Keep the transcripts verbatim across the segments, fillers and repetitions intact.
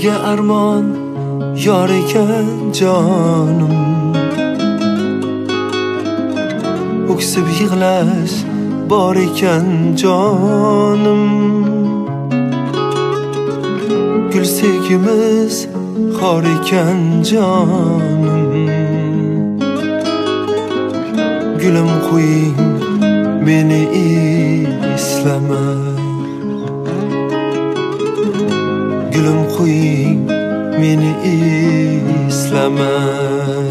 Dilga armon yor ekan jonim, o'ksib yig'lash bor ekan jonim. Gul sevgimiz xor ekan jonim. Gulim qo'ying meni eslamay, gulim qo'ying meni eslamay.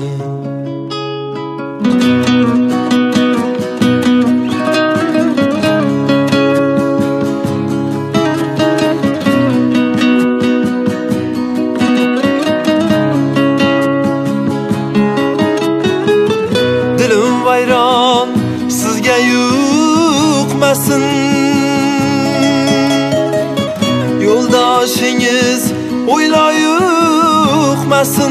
Dilim vayron sizga yuqmasin, yo'ldoshingiz o'ylay yuqmasin.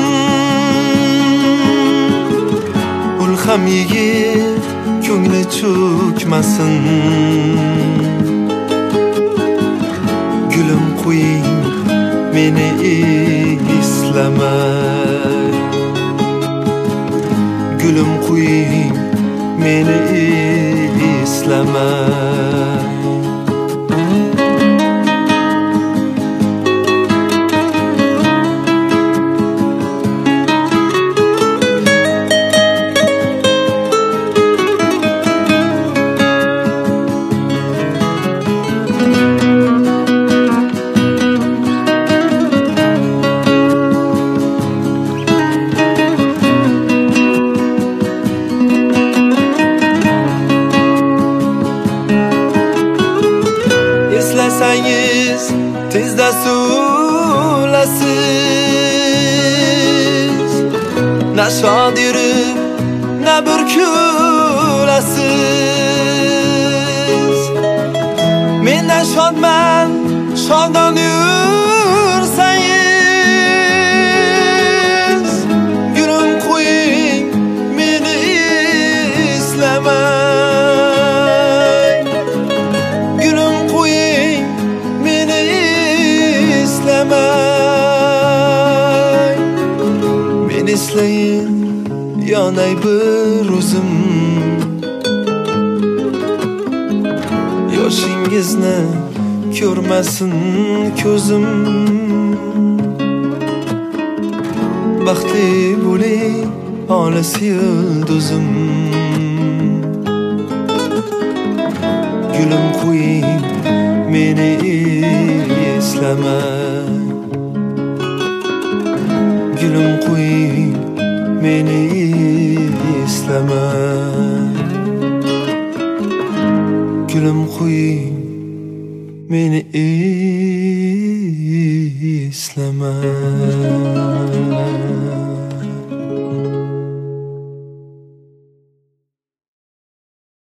Ulham yigit ko'ngli cho'kmasin. Gulim qo'ying meni eslamay, gulim qo'ying meni eslamay. Eslasangiz tezda suvlasiz, na shod yurib na bir kulasiz. Mendan shodman shodon yursangiz, gulim qo'ying meni eslamay, gulim qo'ying meni eslamay. Men eslayin yonay bir o'zim, yoshingizni ko'rmasin ko'zim. Baxtli bo'ling olis yulduzim, gulim qo'ying meni eslamay, gulim qo'ying meni eslamay, gulim qo'ying meni eslamay.